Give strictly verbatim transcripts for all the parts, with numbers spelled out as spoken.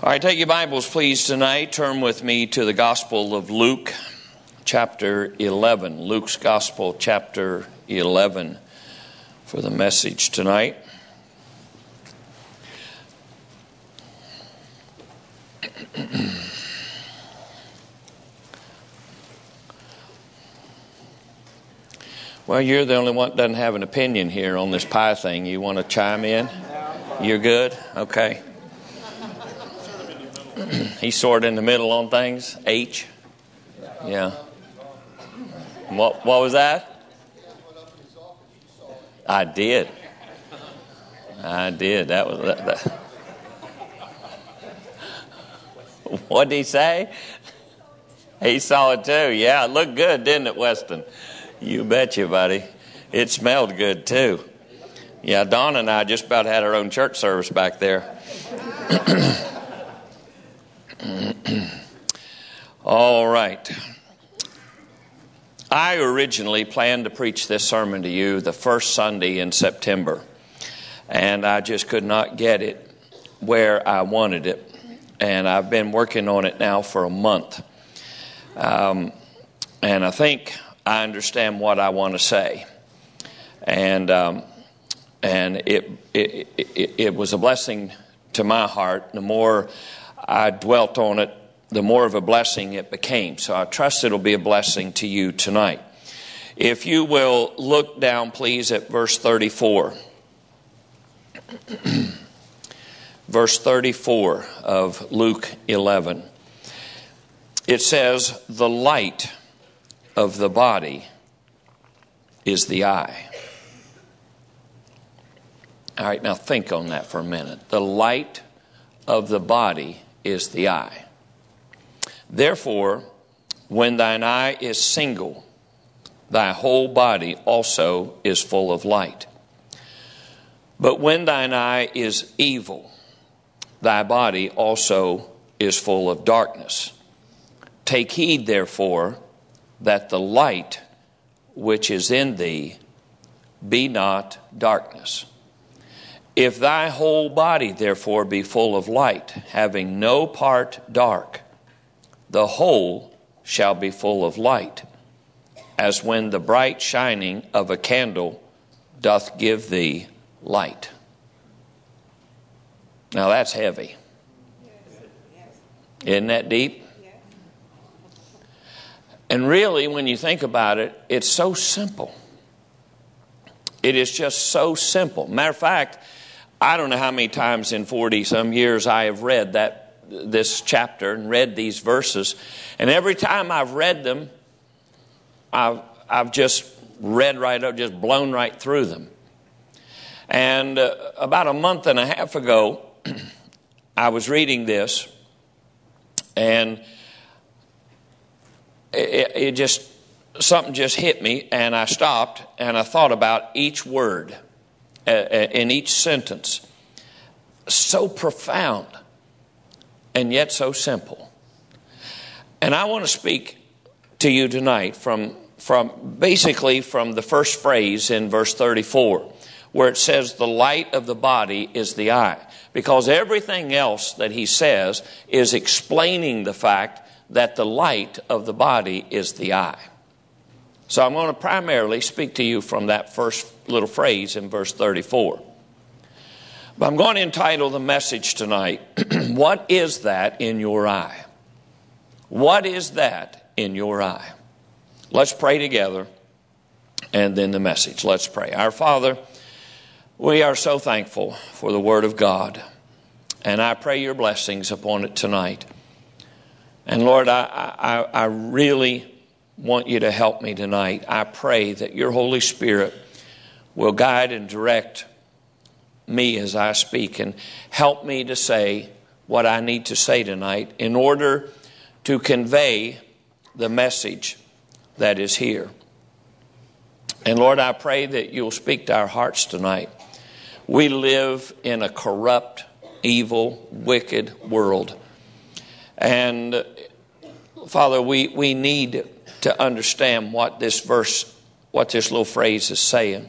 All right, take your Bibles, please, tonight. Turn with me to the Gospel of Luke, chapter eleven. Luke's Gospel, chapter eleven, for the message tonight. Well, you're the only one that doesn't have an opinion here on this pie thing. You want to chime in? You're good? Okay. He's sort of in the middle on things. H. Yeah. What what was that? I did. I did. That was that. that. What did he say? He saw it too. Yeah, it looked good, didn't it, Weston? You betcha, buddy. It smelled good too. Yeah, Dawn and I just about had our own church service back there. All right. I originally planned to preach this sermon to you the first Sunday in September, and I just could not get it where I wanted it, and I've been working on it now for a month. Um, and I think I understand what I want to say, and um, and it, it it it was a blessing to my heart. The more I dwelt on it, the more of a blessing it became. So I trust it'll be a blessing to you tonight. If you will look down, please, at verse thirty-four. Verse thirty-four of Luke eleven. It says, "The light of the body is the eye." All right, now think on that for a minute. The light of the body is the eye. Therefore, when thine eye is single, thy whole body also is full of light. But when thine eye is evil, thy body also is full of darkness. Take heed, therefore, that the light which is in thee be not darkness. If thy whole body, therefore, be full of light, having no part dark, the whole shall be full of light, as when the bright shining of a candle doth give thee light. Now that's heavy. Isn't that deep? And really, when you think about it, it's so simple. It is just so simple. Matter of fact, I don't know how many times in forty some years I have read that this chapter and read these verses, and every time I've read them, I've I've just read right up, just blown right through them. And uh, about a month and a half ago, I was reading this, and it, it just something just hit me, and I stopped and I thought about each word uh, in each sentence. So profound. And yet so simple. And I want to speak to you tonight from, from basically from the first phrase in verse thirty-four, where it says the light of the body is the eye. Because everything else that he says is explaining the fact that the light of the body is the eye. So I'm going to primarily speak to you from that first little phrase in verse thirty-four. But I'm going to entitle the message tonight, What is that in your eye? What is that in your eye? Let's pray together, and then the message. Let's pray. Our Father, we are so thankful for the Word of God, and I pray your blessings upon it tonight. And Lord, I, I, I really want you to help me tonight. I pray that your Holy Spirit will guide and direct me as I speak and help me to say what I need to say tonight in order to convey the message that is here. And Lord, I pray that you'll speak to our hearts tonight. We live in a corrupt, evil, wicked world. And Father, we, we need to understand what this verse, what this little phrase is saying,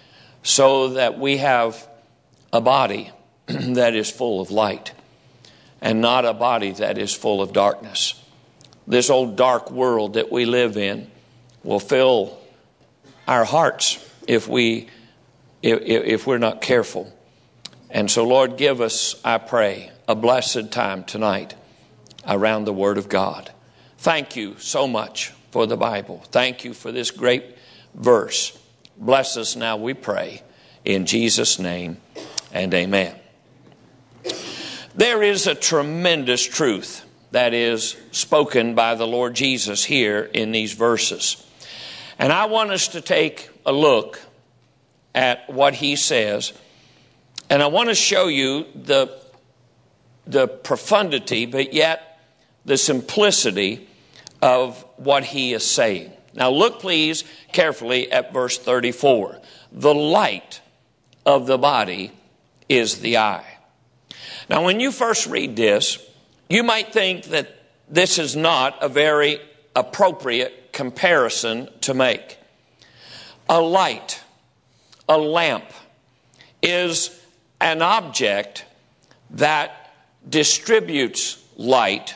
so that we have a body that is full of light. and not a body that is full of darkness. This old dark world that we live in will fill our hearts if we if, if we're not careful. And so, Lord, give us, I pray, a blessed time tonight around the Word of God. Thank you so much for the Bible. Thank you for this great verse. Bless us now, we pray, in Jesus' name, and amen. There is a tremendous truth that is spoken by the Lord Jesus here in these verses. And I want us to take a look at what he says. And I want to show you the, the profundity, but yet the simplicity of what he is saying. Now look please carefully at verse thirty-four. The light of the body is the eye. Now when you first read this, you might think that this is not a very appropriate comparison to make. A light, a lamp, is an object that distributes light.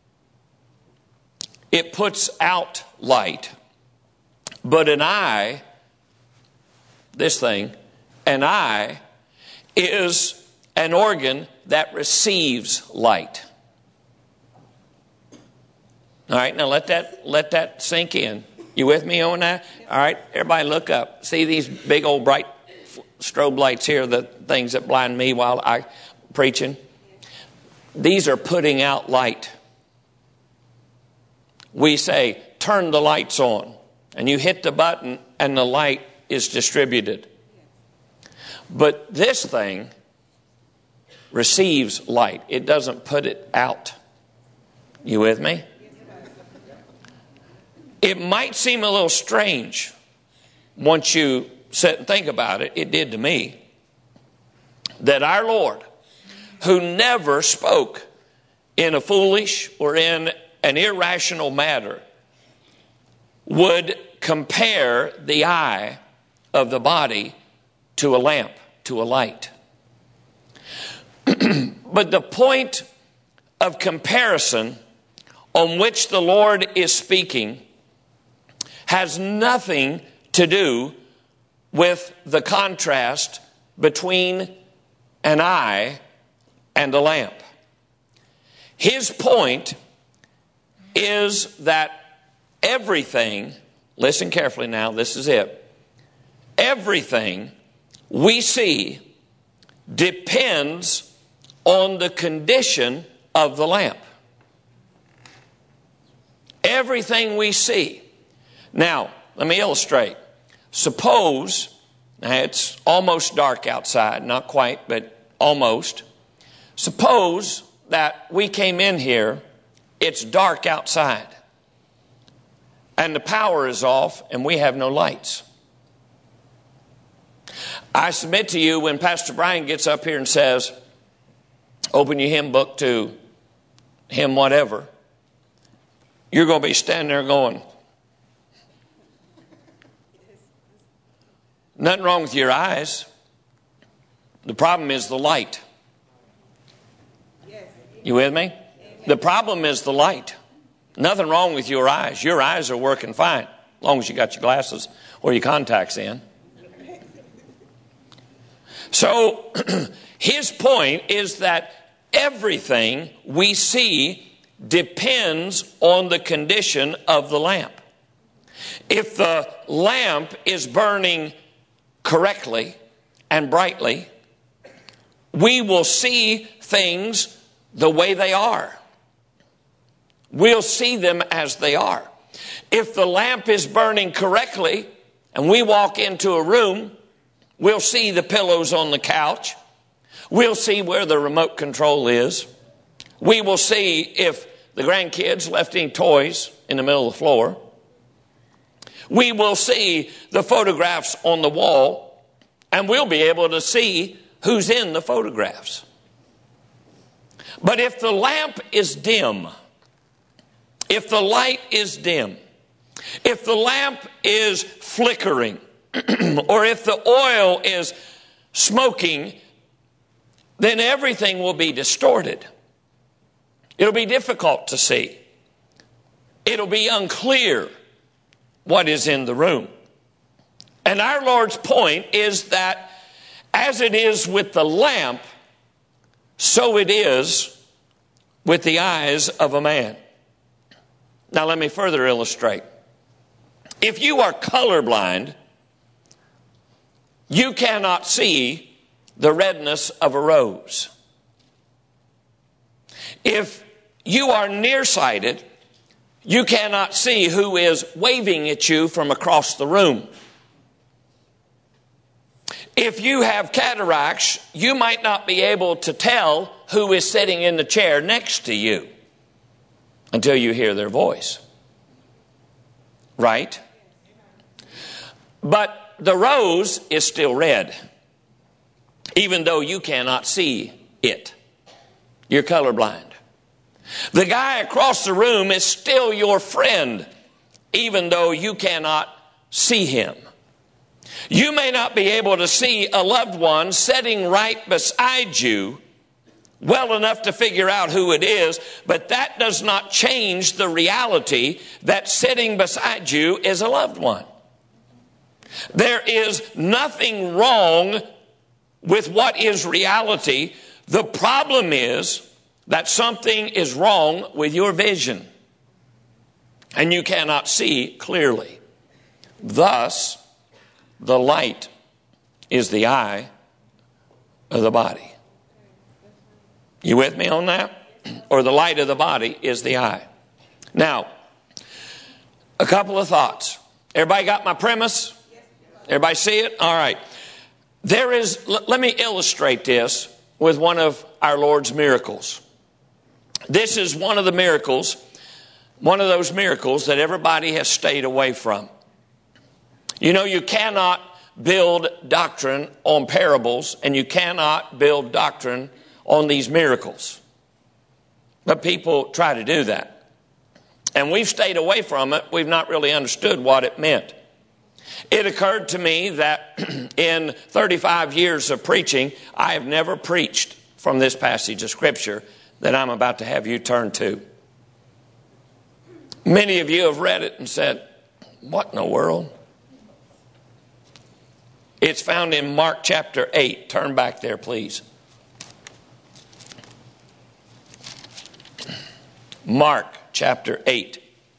It puts out light. But an eye, this thing, an eye is an organ that receives light. All right, now let that let that sink in. You with me on that? All right, everybody look up. See these big old bright strobe lights here, the things that blind me while I'm preaching? These are putting out light. We say, turn the lights on. And you hit the button and the light is distributed. But this thing receives light. It doesn't put it out. You with me? It might seem a little strange once you sit and think about it. It did to me. That our Lord, who never spoke in a foolish or in an irrational matter, would compare the eye of the body to a lamp, to a light. But the point of comparison on which the Lord is speaking has nothing to do with the contrast between an eye and a lamp. His point is that everything, listen carefully now, this is it. Everything we see depends on the condition of the lamp. Everything we see. Now, let me illustrate. Suppose, now it's almost dark outside, not quite, but almost. Suppose that we came in here, it's dark outside, and the power is off, and we have no lights. I submit to you, when Pastor Brian gets up here and says, open your hymn book to hymn whatever, you're going to be standing there going, nothing wrong with your eyes. The problem is the light. You with me? The problem is the light. Nothing wrong with your eyes. Your eyes are working fine, as long as you got your glasses or your contacts in. So his point is that everything we see depends on the condition of the lamp. If the lamp is burning correctly and brightly, we will see things the way they are. We'll see them as they are. If the lamp is burning correctly and we walk into a room, we'll see the pillows on the couch. We'll see where the remote control is. We will see if the grandkids left any toys in the middle of the floor. We will see the photographs on the wall, and we'll be able to see who's in the photographs. But if the lamp is dim, if the light is dim, if the lamp is flickering, or if the oil is smoking, then everything will be distorted. It'll be difficult to see. It'll be unclear what is in the room. And our Lord's point is that as it is with the lamp, so it is with the eyes of a man. Now let me further illustrate. If you are colorblind, you cannot see the redness of a rose. If you are nearsighted, you cannot see who is waving at you from across the room. If you have cataracts, you might not be able to tell who is sitting in the chair next to you until you hear their voice. Right? But the rose is still red, even though you cannot see it. You're colorblind. The guy across the room is still your friend, even though you cannot see him. You may not be able to see a loved one sitting right beside you well enough to figure out who it is, but that does not change the reality that sitting beside you is a loved one. There is nothing wrong with what is reality. The problem is that something is wrong with your vision, and you cannot see clearly. Thus, the light is the eye of the body. You with me on that? Or the light of the body is the eye. Now, a couple of thoughts. Everybody got my premise? Everybody see it? All right. There is, let me illustrate this with one of our Lord's miracles. This is one of the miracles, one of those miracles that everybody has stayed away from. You know, you cannot build doctrine on parables, and you cannot build doctrine on these miracles. But people try to do that. And we've stayed away from it. We've not really understood what it meant. It occurred to me that in thirty-five years of preaching, I have never preached from this passage of Scripture that I'm about to have you turn to. Many of you have read it and said, what in the world? It's found in Mark chapter eight. Turn back there, please. Mark chapter eight.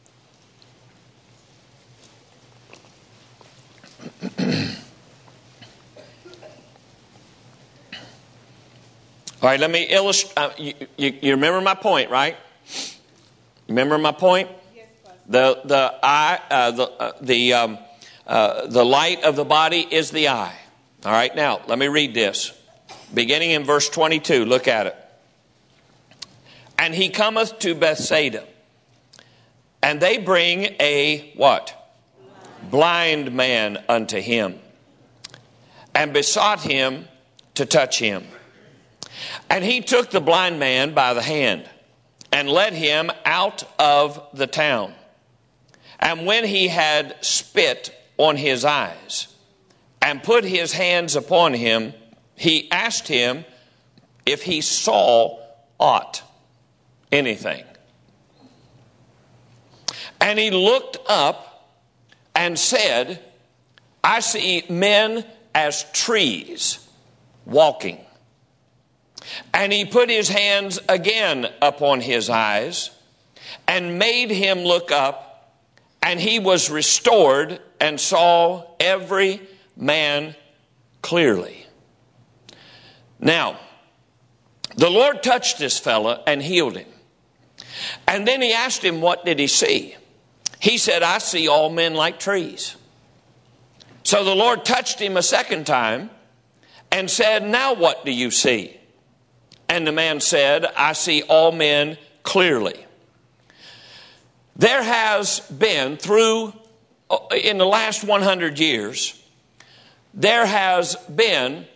All right, let me illustrate. Uh, you, you, you remember my point, right? Remember my point? Yes, the the eye, uh, the uh, the um, uh, the light of the body is the eye. All right, now let me read this, beginning in verse twenty-two. Look at it. And he cometh to Bethsaida, and they bring a what? Blind man unto him, and besought him to touch him. And he took the blind man by the hand, and led him out of the town. And when he had spit on his eyes, and put his hands upon him, he asked him if he saw aught, anything. And he looked up and said, I see men as trees walking. And he put his hands again upon his eyes, and made him look up, and he was restored, and saw every man clearly. Now, the Lord touched this fella and healed him. And then he asked him, what did he see? He said, I see all men like trees. So the Lord touched him a second time and said, now what do you see? And the man said, I see all men clearly. There has been through, in the last one hundred years, there has been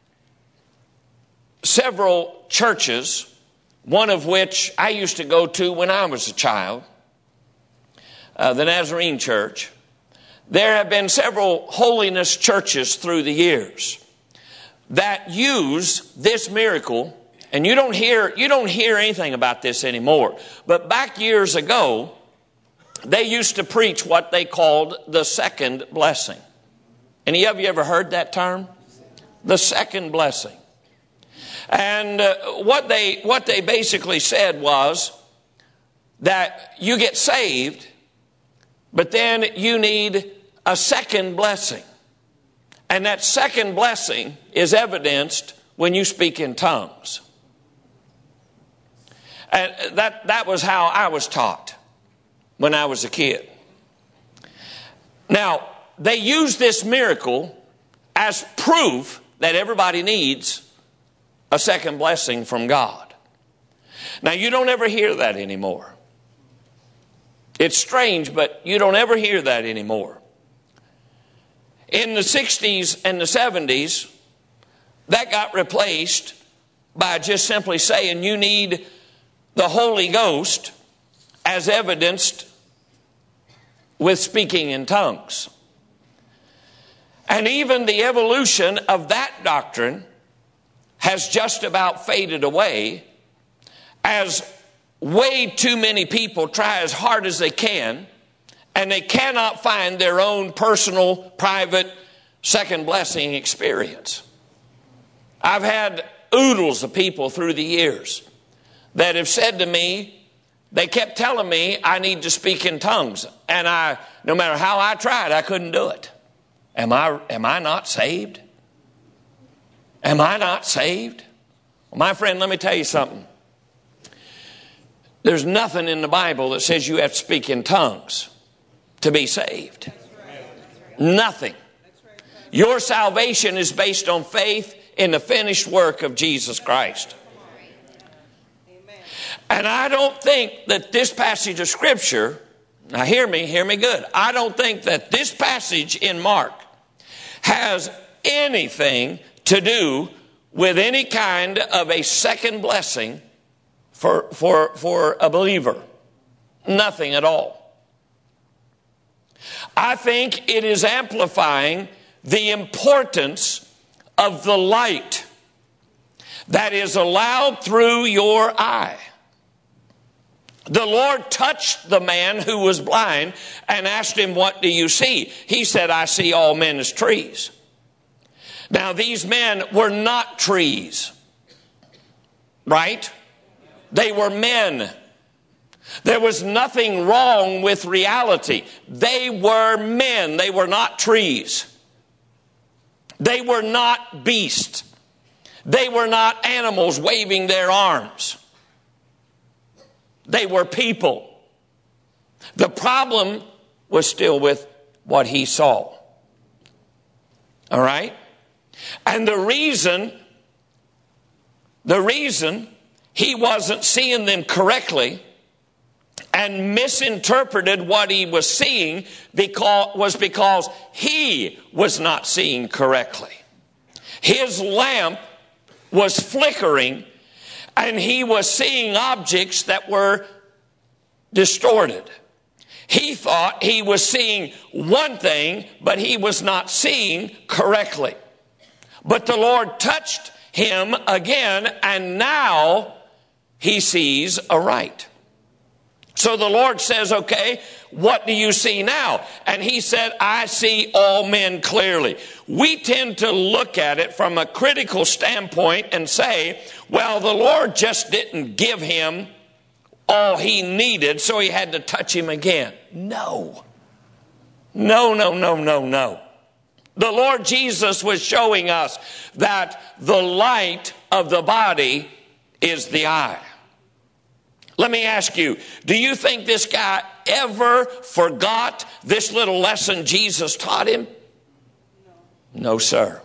several churches, one of which I used to go to when I was a child, uh, the Nazarene Church. There have been several holiness churches through the years that use this miracle And you don't hear, you don't hear anything about this anymore. But back years ago, they used to preach what they called the second blessing. Any of you ever heard that term? The second blessing. And uh, what they what they basically said was that you get saved, but then you need a second blessing. And that second blessing is evidenced when you speak in tongues. And that, that was how I was taught when I was a kid. Now, they use this miracle as proof that everybody needs a second blessing from God. Now, you don't ever hear that anymore. It's strange, but you don't ever hear that anymore. In the sixties and the seventies, that got replaced by just simply saying you need the Holy Ghost as evidenced with speaking in tongues. And even the evolution of that doctrine has just about faded away as way too many people try as hard as they can, and they cannot find their own personal, private, second blessing experience. I've had oodles of people through the years that have said to me, they kept telling me I need to speak in tongues. And I, no matter how I tried, I couldn't do it. Am I, am I not saved? Am I not saved? Well, my friend, let me tell you something. There's nothing in the Bible that says you have to speak in tongues to be saved. Nothing. Your salvation is based on faith in the finished work of Jesus Christ. And I don't think that this passage of Scripture, now hear me, hear me good. I don't think that this passage in Mark has anything to do with any kind of a second blessing for, for, for a believer. Nothing at all. I think it is amplifying the importance of the light that is allowed through your eye. The Lord touched the man who was blind and asked him, "What do you see?" He said, "I see all men as trees." Now, these men were not trees, right? They were men. There was nothing wrong with reality. They were men. They were not trees. They were not beasts. They were not animals waving their arms. They were people. The problem was still with what he saw. All right? And the reason, the reason he wasn't seeing them correctly and misinterpreted what he was seeing because, was because he was not seeing correctly. His lamp was flickering and he was seeing objects that were distorted. He thought he was seeing one thing, but he was not seeing correctly. But the Lord touched him again, and now he sees aright. So the Lord says, "Okay, what do you see now?" And he said, "I see all men clearly." We tend to look at it from a critical standpoint and say, well, the Lord just didn't give him all he needed, so he had to touch him again. No. No, no, no, no, no. The Lord Jesus was showing us that the light of the body is the eye. Let me ask you, do you think this guy ever forgot this little lesson Jesus taught him? No, no, sir.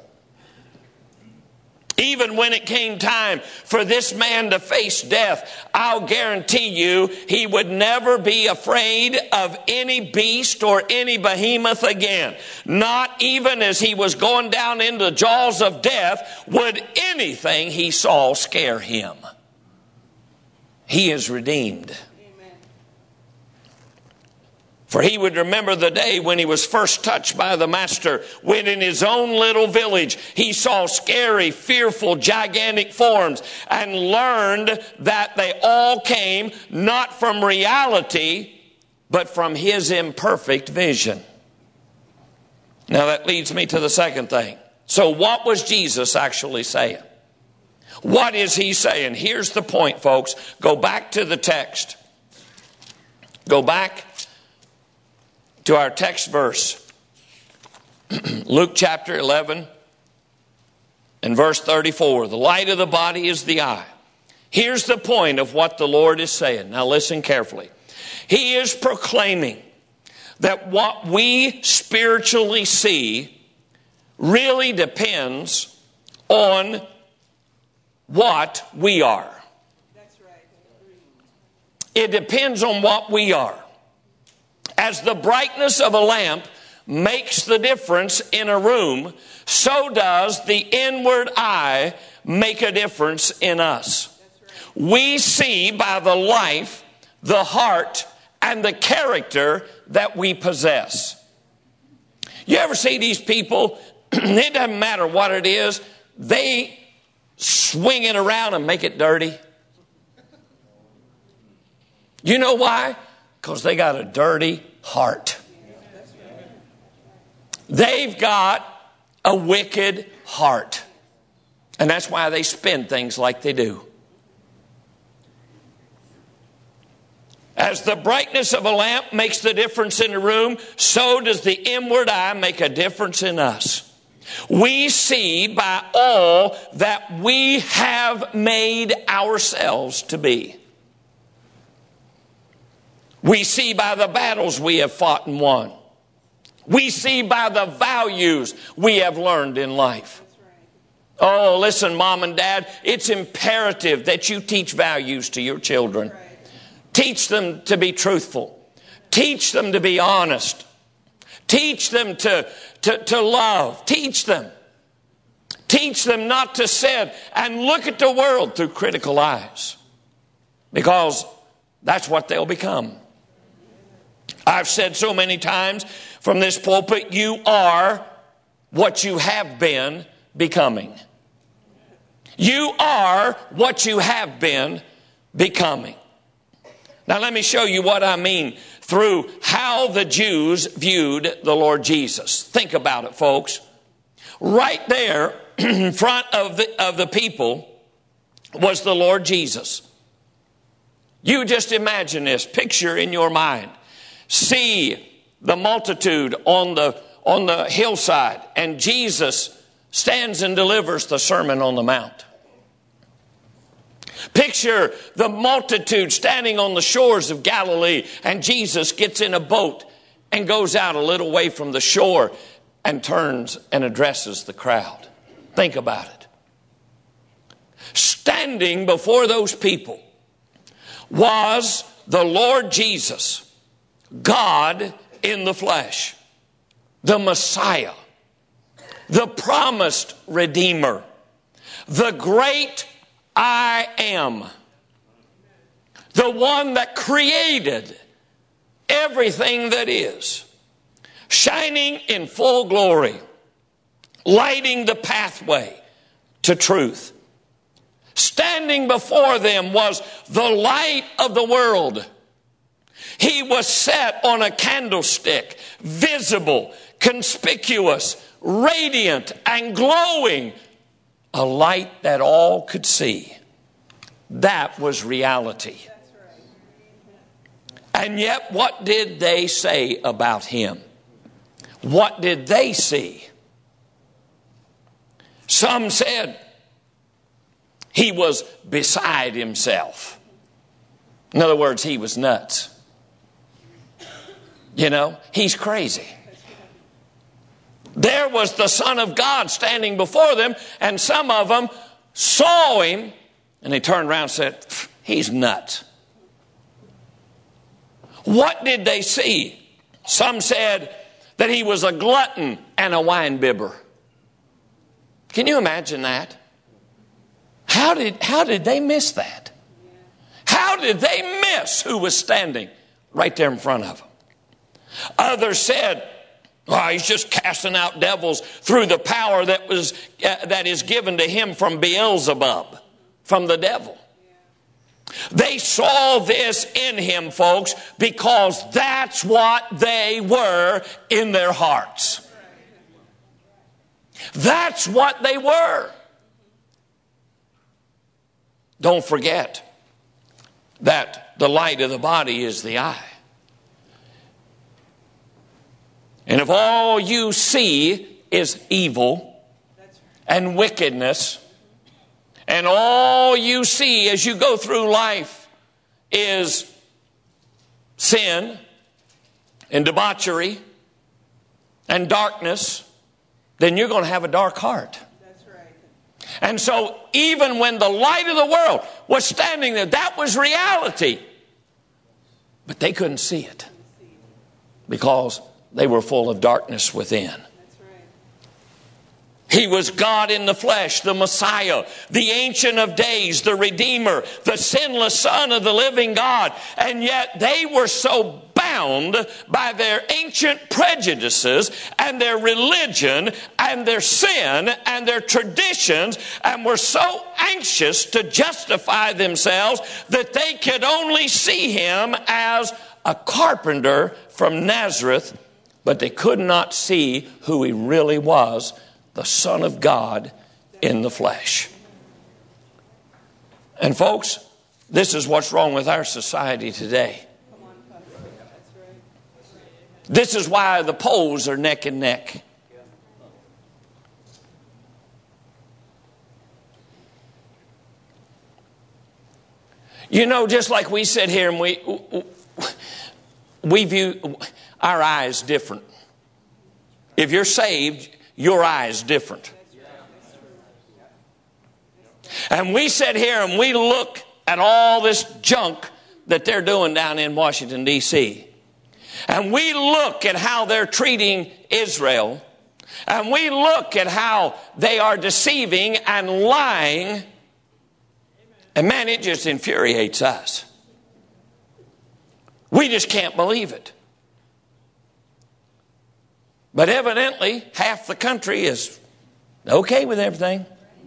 Even when it came time for this man to face death, I'll guarantee you he would never be afraid of any beast or any behemoth again. Not even as he was going down into the jaws of death would anything he saw scare him. He is redeemed. Amen. For he would remember the day when he was first touched by the Master, when in his own little village he saw scary, fearful, gigantic forms and learned that they all came not from reality, but from his imperfect vision. Now that leads me to the second thing. So what was Jesus actually saying? What is he saying? Here's the point, folks. Go back to the text. Go back to our text verse. Luke chapter eleven and verse thirty-four. The light of the body is the eye. Here's the point of what the Lord is saying. Now listen carefully. He is proclaiming that what we spiritually see really depends on what we are. That's right. It depends on what we are. As the brightness of a lamp makes the difference in a room, so does the inward eye make a difference in us. Right. We see by the life, the heart, and the character that we possess. You ever see these people? It doesn't matter what it is. They swing it around and make it dirty. You know why? Because they got a dirty heart. They've got a wicked heart. And that's why they spin things like they do. As the brightness of a lamp makes the difference in a room, so does the inward eye make a difference in us. We see by all that we have made ourselves to be. We see by the battles we have fought and won. We see by the values we have learned in life. Oh, listen, Mom and Dad, it's imperative that you teach values to your children. Teach them to be truthful. Teach them to be honest. Teach them to, to, to love. Teach them. Teach them not to sit and look at the world through critical eyes. Because that's what they'll become. I've said so many times from this pulpit, you are what you have been becoming. You are what you have been becoming. Now let me show you what I mean through how the Jews viewed the Lord Jesus. Think about it, folks. Right there in front of the, of the people was the Lord Jesus. You just imagine this. Picture in your mind. See the multitude on the, on the hillside, and Jesus stands and delivers the Sermon on the Mount. Picture the multitude standing on the shores of Galilee, and Jesus gets in a boat and goes out a little way from the shore and turns and addresses the crowd. Think about it. Standing before those people was the Lord Jesus, God in the flesh, the Messiah, the promised Redeemer, the great I am, the one that created everything that is, shining in full glory, lighting the pathway to truth. Standing before them was the light of the world. He was set on a candlestick, visible, conspicuous, radiant, and glowing. A light that all could see. That was reality. And yet, what did they say about him? What did they see? Some said he was beside himself. In other words, he was nuts. You know, he's crazy. There was the Son of God standing before them, and some of them saw him, and they turned around and said, he's nuts. What did they see? Some said that he was a glutton and a winebibber. Can you imagine that? How did, how did they miss that? How did they miss who was standing right there in front of them? Others said, oh, he's just casting out devils through the power that was uh, that is given to him from Beelzebub, from the devil. They saw this in him, folks, because that's what they were in their hearts. That's what they were. Don't forget that the light of the body is the eye. And if all you see is evil and wickedness, and all you see as you go through life is sin and debauchery and darkness, then you're going to have a dark heart. That's right. And so even when the light of the world was standing there, that was reality. But they couldn't see it because they were full of darkness within. That's right. He was God in the flesh, the Messiah, the Ancient of Days, the Redeemer, the sinless Son of the living God. And yet they were so bound by their ancient prejudices and their religion and their sin and their traditions, and were so anxious to justify themselves that they could only see him as a carpenter from Nazareth, but they could not see who he really was, the Son of God in the flesh. And folks, this is what's wrong with our society today. This is why the poles are neck and neck. You know, just like we sit here and we we view our eyes different. If you're saved, your eye is different. And we sit here and we look at all this junk that they're doing down in Washington, D C And we look at how they're treating Israel. And we look at how they are deceiving and lying. And man, it just infuriates us. We just can't believe it. But evidently, half the country is okay with everything.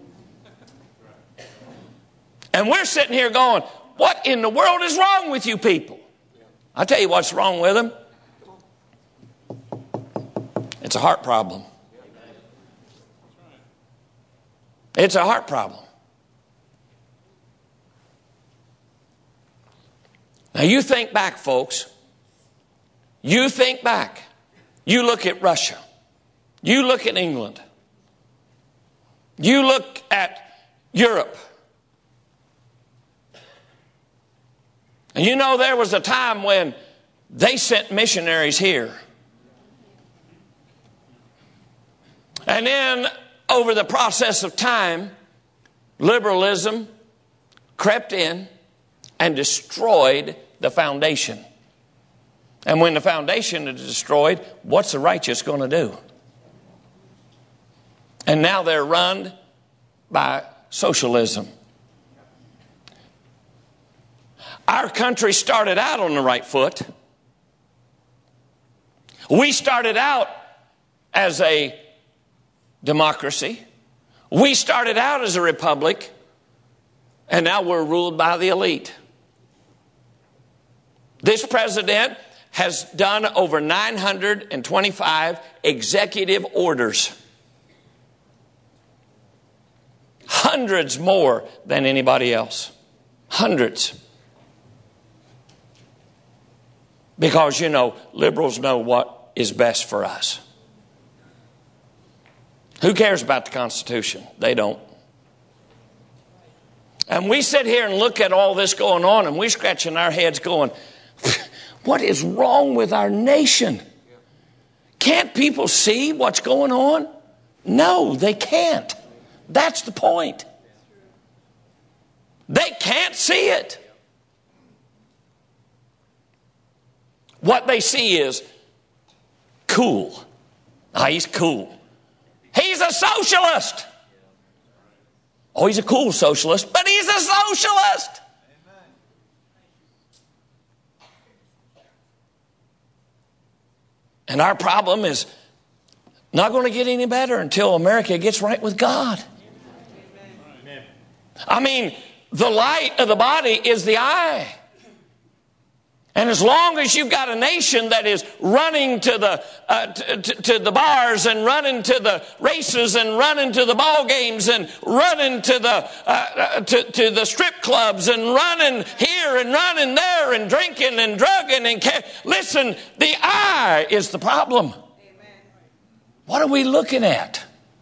And we're sitting here going, what in the world is wrong with you people? I'll tell you what's wrong with them. It's a heart problem. It's a heart problem. Now you think back, folks. You think back. You look at Russia. You look at England. You look at Europe. And you know, there was a time when they sent missionaries here. And then over the process of time, liberalism crept in and destroyed the foundation. And when the foundation is destroyed, what's the righteous going to do? And now they're run by socialism. Our country started out on the right foot. We started out as a democracy. We started out as a republic. And now we're ruled by the elite. This president has done over nine hundred twenty-five executive orders. Hundreds more than anybody else. Hundreds. Because, you know, liberals know what is best for us. Who cares about the Constitution? They don't. And we sit here and look at all this going on, and we're scratching our heads going, what is wrong with our nation? Can't people see what's going on? No, they can't. That's the point. They can't see it. What they see is cool. Ah, he's cool. He's a socialist. Oh, he's a cool socialist, but he's a socialist. And our problem is not going to get any better until America gets right with God. I mean, the light of the body is the eye. And as long as you've got a nation that is running to the uh, to, to the bars and running to the races and running to the ball games and running to the uh, to, to the strip clubs and running here and running there and drinking and drugging and ca- listen, the eye is the problem. Amen. What are we looking at?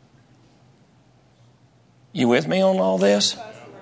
You with me on all this?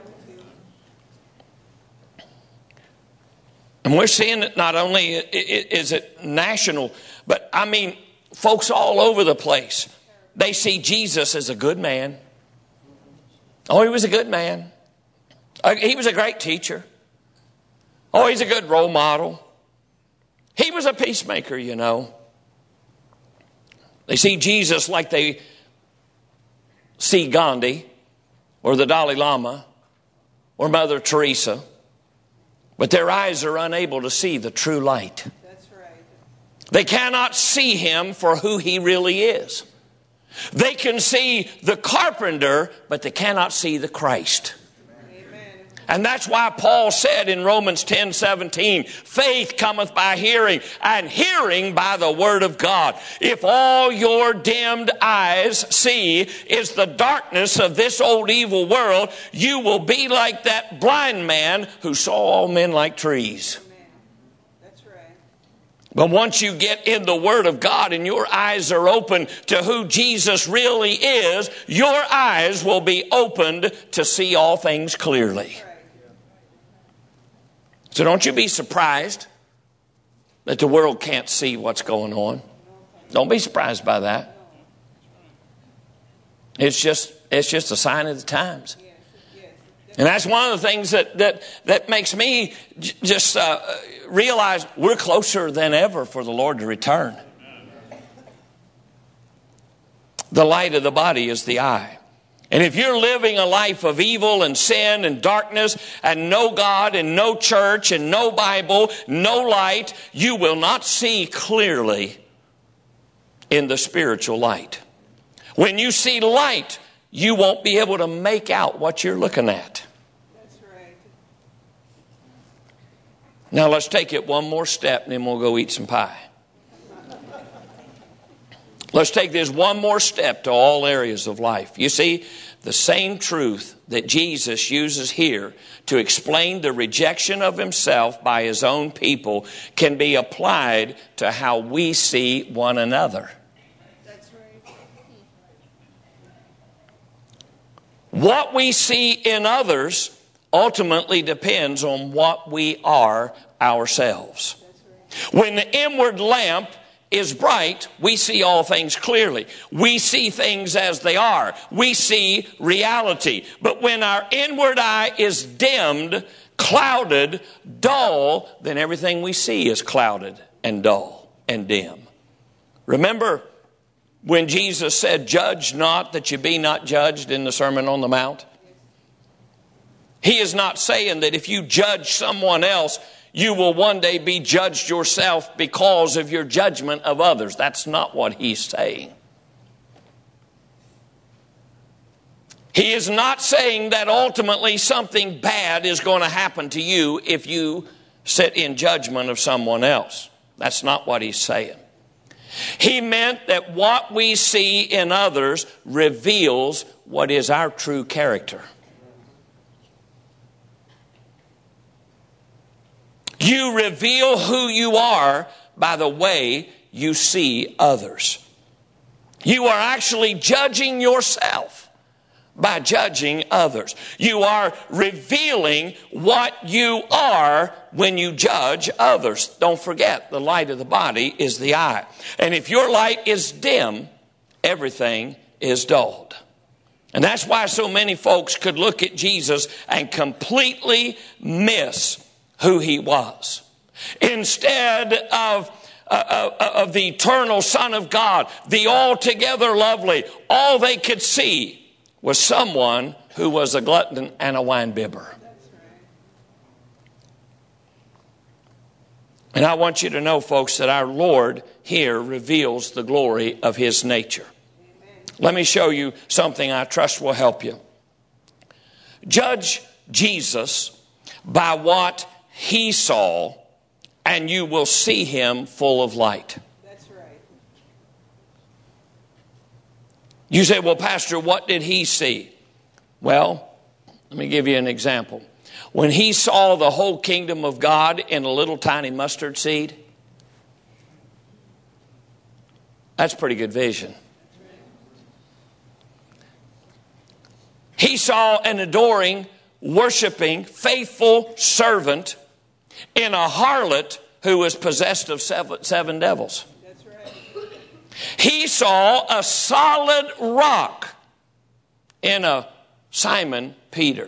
And we're seeing it not only is it national, but I mean, folks all over the place. They see Jesus as a good man. Oh, he was a good man. He was a great teacher. Oh, he's a good role model. He was a peacemaker, you know. They see Jesus like they see Gandhi or the Dalai Lama or Mother Teresa. But their eyes are unable to see the true light. That's right. They cannot see him for who he really is. They can see the carpenter, but they cannot see the Christ. Amen. And that's why Paul said in Romans ten seventeen, faith cometh by hearing, and hearing by the word of God. If all your dimmed eyes see is the darkness of this old evil world, you will be like that blind man who saw all men like trees. That's right. But once you get in the word of God and your eyes are open to who Jesus really is, your eyes will be opened to see all things clearly. So don't you be surprised that the world can't see what's going on. Don't be surprised by that. It's just it's just a sign of the times. And that's one of the things that that, that makes me j- just uh, realize we're closer than ever for the Lord to return. The light of the body is the eye. And if you're living a life of evil and sin and darkness and no God and no church and no Bible, no light, you will not see clearly in the spiritual light. When you see light, you won't be able to make out what you're looking at. That's right. Now let's take it one more step and then we'll go eat some pie. Let's take this one more step to all areas of life. You see, the same truth that Jesus uses here to explain the rejection of himself by his own people can be applied to how we see one another. That's right. What we see in others ultimately depends on what we are ourselves. That's right. When the inward lamp is bright, we see all things clearly. We see things as they are. We see reality. But when our inward eye is dimmed, clouded, dull, then everything we see is clouded and dull and dim. Remember when Jesus said, judge not that you be not judged in the Sermon on the Mount? He is not saying that if you judge someone else, you will one day be judged yourself because of your judgment of others. That's not what he's saying. He is not saying that ultimately something bad is going to happen to you if you sit in judgment of someone else. That's not what he's saying. He meant that what we see in others reveals what is our true character. You reveal who you are by the way you see others. You are actually judging yourself by judging others. You are revealing what you are when you judge others. Don't forget, the light of the body is the eye. And if your light is dim, everything is dulled. And that's why so many folks could look at Jesus and completely miss who he was. Instead of, uh, of the eternal Son of God, the altogether lovely, all they could see was someone who was a glutton and a winebibber. And I want you to know, folks, that our Lord here reveals the glory of his nature. Amen. Let me show you something I trust will help you. Judge Jesus by what he saw, and you will see him full of light. That's right. You say, well, Pastor, what did he see? Well, let me give you an example. When he saw the whole kingdom of God in a little tiny mustard seed, that's pretty good vision. He saw an adoring, worshiping, faithful servant in a harlot who was possessed of seven, seven devils. That's right. He saw a solid rock in a Simon Peter.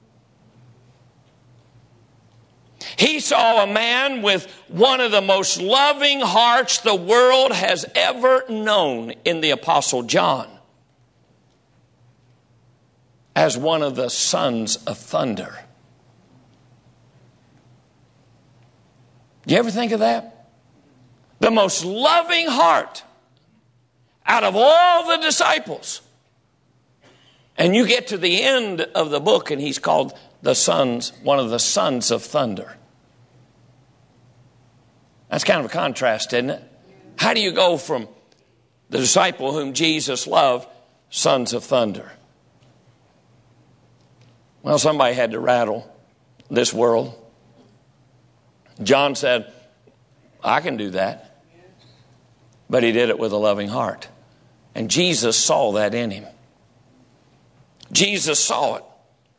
He saw a man with one of the most loving hearts the world has ever known in the Apostle John as one of the sons of thunder. Do you ever think of that? The most loving heart out of all the disciples. And you get to the end of the book and he's called the sons, one of the sons of thunder. That's kind of a contrast, isn't it? How do you go from the disciple whom Jesus loved, sons of thunder? Well, somebody had to rattle this world. John said, I can do that. But he did it with a loving heart. And Jesus saw that in him. Jesus saw it.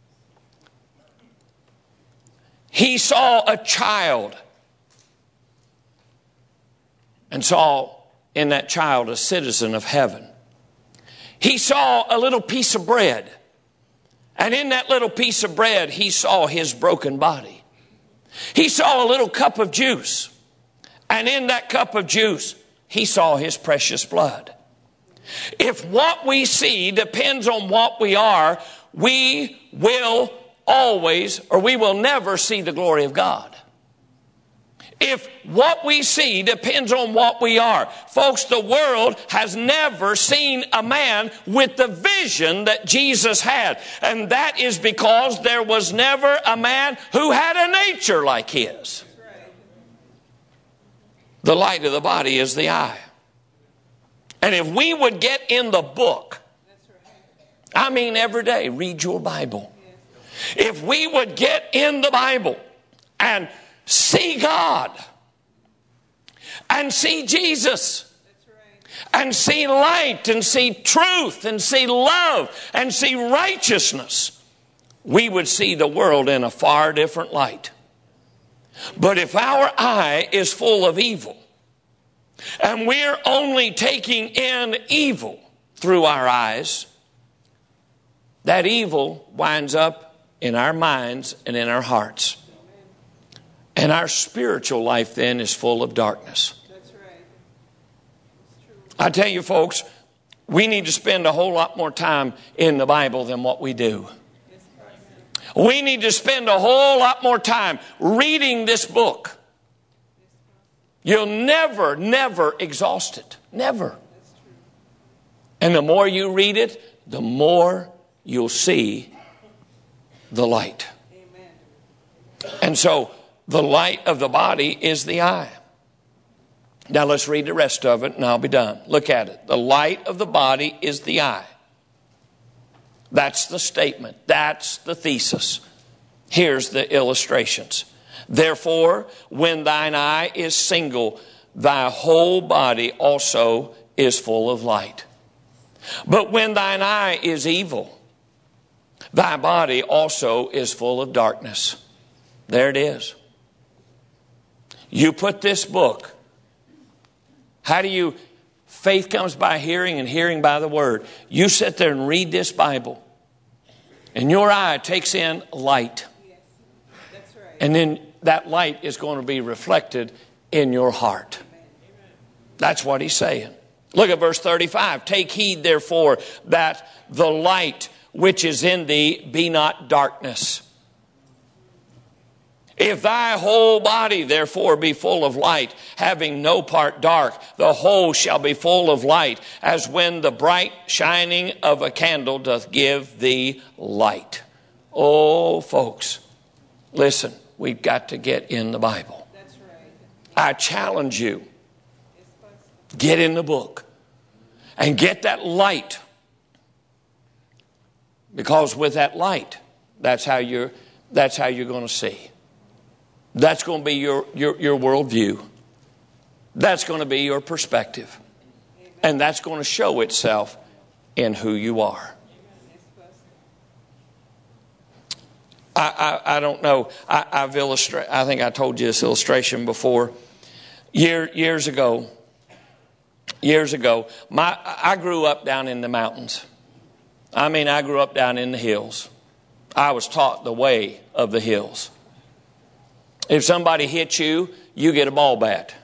He saw a child and saw in that child a citizen of heaven. He saw a little piece of bread. And in that little piece of bread, he saw his broken body. He saw a little cup of juice. And in that cup of juice, he saw his precious blood. If what we see depends on what we are, we will always, or we will never see the glory of God. If what we see depends on what we are. Folks, the world has never seen a man with the vision that Jesus had. And that is because there was never a man who had a nature like his. The light of the body is the eye. And if we would get in the book, I mean every day, read your Bible. If we would get in the Bible and see God and see Jesus and see light and see truth and see love and see righteousness, we would see the world in a far different light. But if our eye is full of evil and we're only taking in evil through our eyes, that evil winds up in our minds and in our hearts. And our spiritual life then is full of darkness. That's right. It's true. I tell you folks, we need to spend a whole lot more time in the Bible than what we do. We need to spend a whole lot more time reading this book. You'll never, never exhaust it. Never. And the more you read it, the more you'll see the light. Amen. And so the light of the body is the eye. Now let's read the rest of it and I'll be done. Look at it. The light of the body is the eye. That's the statement. That's the thesis. Here's the illustrations. Therefore, when thine eye is single, thy whole body also is full of light. But when thine eye is evil, thy body also is full of darkness. There it is. You put this book. How do you, faith comes by hearing and hearing by the word. You sit there and read this Bible and your eye takes in light. Yes. That's right. And then that light is going to be reflected in your heart. That's what he's saying. Look at verse thirty-five. Take heed therefore that the light which is in thee be not darkness. If thy whole body therefore be full of light, having no part dark, the whole shall be full of light, as when the bright shining of a candle doth give thee light. Oh, folks, listen, we've got to get in the Bible. That's right. I challenge you, get in the book and get that light. Because with that light, that's how you're, that's how you're going to see. That's going to be your, your, your worldview. That's going to be your perspective. And that's going to show itself in who you are. I, I, I don't know. I, I've illustrated, I think I told you this illustration before. Year, years ago, years ago, my, I grew up down in the mountains. I mean, I grew up down in the hills. I was taught the way of the hills. If somebody hits you, you get a ball bat.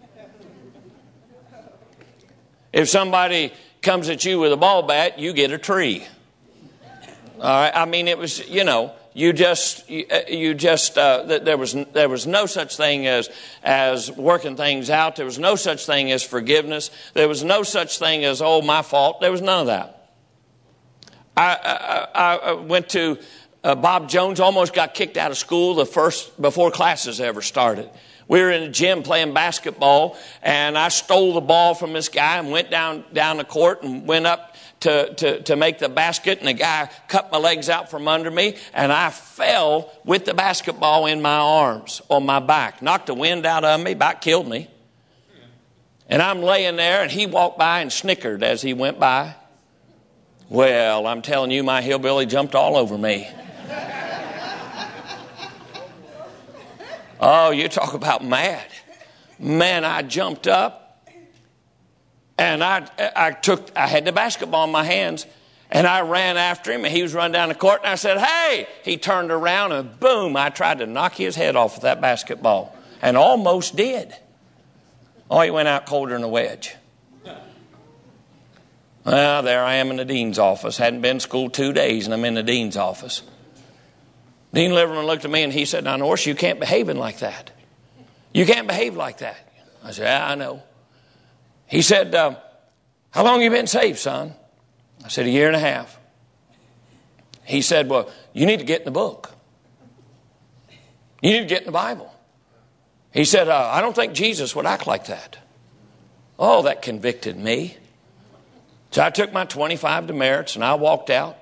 If somebody comes at you with a ball bat, you get a tree. All right. I mean, it was, you know, you just, you, you just, uh, there was, there was no such thing as, as working things out. There was no such thing as forgiveness. There was no such thing as, oh, my fault. There was none of that. I, I, I went to, Uh, Bob Jones almost got kicked out of school the first before classes ever started. We were in the gym playing basketball, and I stole the ball from this guy and went down down the court and went up to, to, to make the basket, and the guy cut my legs out from under me, and I fell with the basketball in my arms on my back. Knocked the wind out of me, about killed me. And I'm laying there, and he walked by and snickered as he went by. Well, I'm telling you, my hillbilly jumped all over me. Oh, you talk about mad. Man, I jumped up and I I took I had the basketball in my hands and I ran after him and he was running down the court and I said, "Hey!" He turned around and boom, I tried to knock his head off with that basketball and almost did. Oh, he went out colder than a wedge. Well, there I am in the dean's office. Hadn't been to school two days and I'm in the dean's office. Dean Liverman looked at me and he said, "Now, Norris, you can't behave like that. You can't behave like that." I said, "Yeah, I know." He said, uh, "How long have you been saved, son?" I said, "A year and a half." He said, "Well, you need to get in the book. You need to get in the Bible." He said, uh, "I don't think Jesus would act like that." Oh, that convicted me. So I took my twenty-five demerits and I walked out.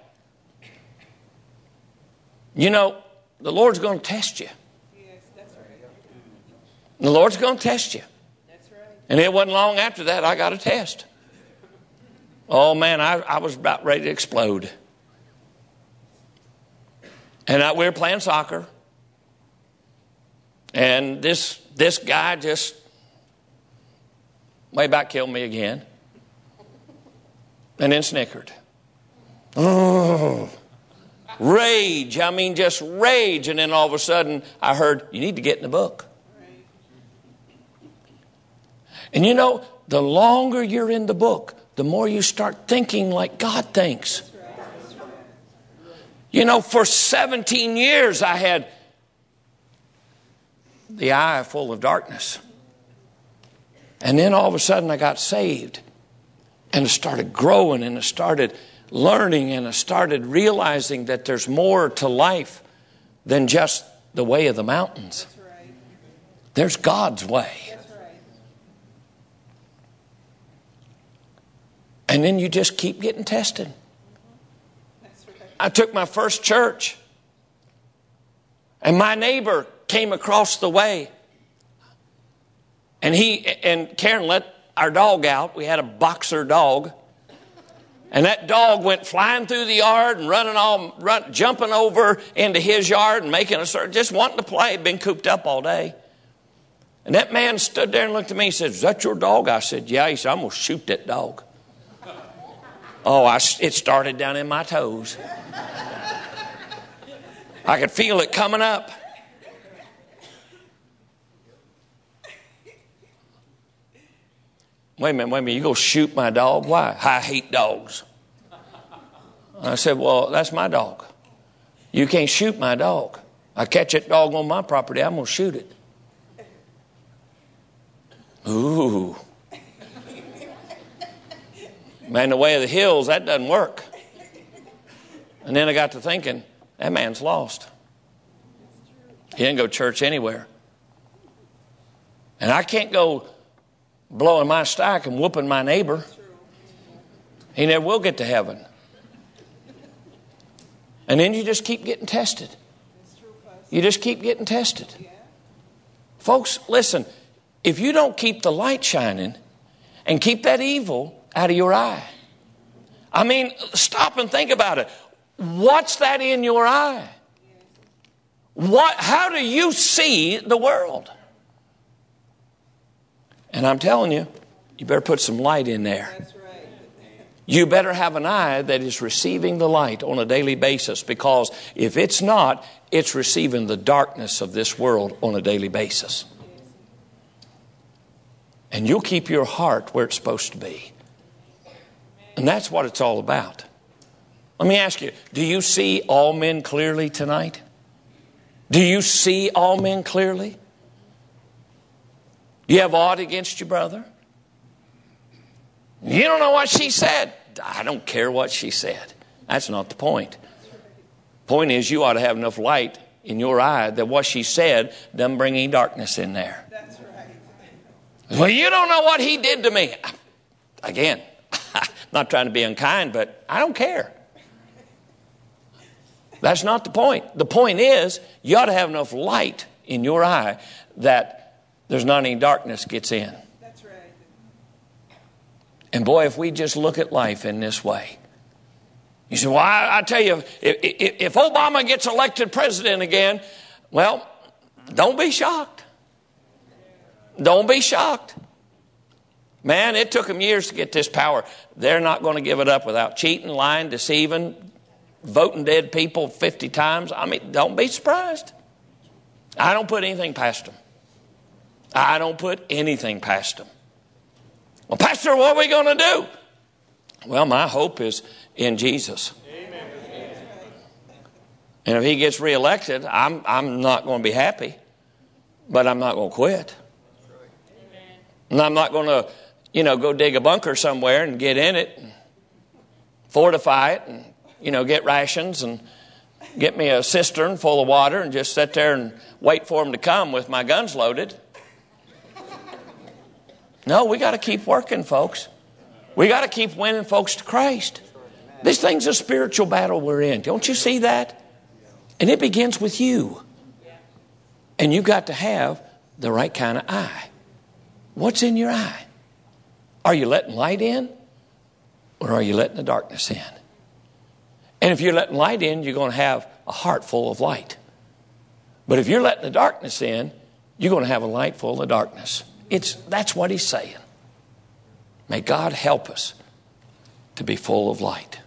You know, the Lord's going to test you. Yes, that's right. The Lord's going to test you. That's right. And it wasn't long after that I got a test. Oh, man, I, I was about ready to explode. And I, we were playing soccer. And this, this guy just way back killed me again. And then snickered. Oh. Rage. I mean, just rage. And then all of a sudden, I heard, "You need to get in the book." Right. And you know, the longer you're in the book, the more you start thinking like God thinks. That's right. That's right. You know, for seventeen years, I had the eye full of darkness. And then all of a sudden, I got saved. And it started growing and it started learning and I started realizing that there's more to life than just the way of the mountains. That's right. There's God's way. That's right. And then you just keep getting tested. That's right. I took my first church and my neighbor came across the way and he and Karen let our dog out. We had a boxer dog. And that dog went flying through the yard and running all, run, jumping over into his yard and making a start, just wanting to play. Been cooped up all day. And that man stood there and looked at me and said, "Is that your dog?" I said, "Yeah." He said, "I'm going to shoot that dog." Oh, I, it started down in my toes. I could feel it coming up. Wait a minute, wait a minute. You go shoot my dog? Why? I hate dogs. I said, "Well, that's my dog. You can't shoot my dog." I catch that dog on my property, I'm going to shoot it. Ooh. Man, the way of the hills, that doesn't work. And then I got to thinking, that man's lost. He didn't go to church anywhere. And I can't go blowing my stack and whooping my neighbor. He never will get to heaven. And then you just keep getting tested. You just keep getting tested. Folks, listen. If you don't keep the light shining and keep that evil out of your eye. I mean, stop and think about it. What's that in your eye? What? How do you see the world? And I'm telling you, you better put some light in there. That's right. You better have an eye that is receiving the light on a daily basis, because if it's not, it's receiving the darkness of this world on a daily basis. And you'll keep your heart where it's supposed to be. And that's what it's all about. Let me ask you, do you see all men clearly tonight? Do you see all men clearly? Do you have aught against your brother? You don't know what she said. I don't care what she said. That's not the point. Point is, you ought to have enough light in your eye that what she said doesn't bring any darkness in there. That's right. Well, you don't know what he did to me. Again, not trying to be unkind, but I don't care. That's not the point. The point is, you ought to have enough light in your eye that there's not any darkness gets in. That's right. And boy, if we just look at life in this way. You say, well, I, I tell you, if, if, if Obama gets elected president again, well, don't be shocked. Don't be shocked. Man, it took them years to get this power. They're not going to give it up without cheating, lying, deceiving, voting dead people fifty times. I mean, don't be surprised. I don't put anything past them. I don't put anything past them. Well, Pastor, what are we going to do? Well, my hope is in Jesus. Amen. And if he gets reelected, I'm, I'm not going to be happy, but I'm not going to quit. And I'm not going to, you know, go dig a bunker somewhere and get in it, and fortify it, and, you know, get rations and get me a cistern full of water and just sit there and wait for them to come with my guns loaded. No, we got to keep working, folks. We got to keep winning folks to Christ. This thing's a spiritual battle we're in. Don't you see that? And it begins with you. And you've got to have the right kind of eye. What's in your eye? Are you letting light in, or are you letting the darkness in? And if you're letting light in, you're going to have a heart full of light. But if you're letting the darkness in, you're going to have a light full of darkness. It's, that's what he's saying. May God help us to be full of light.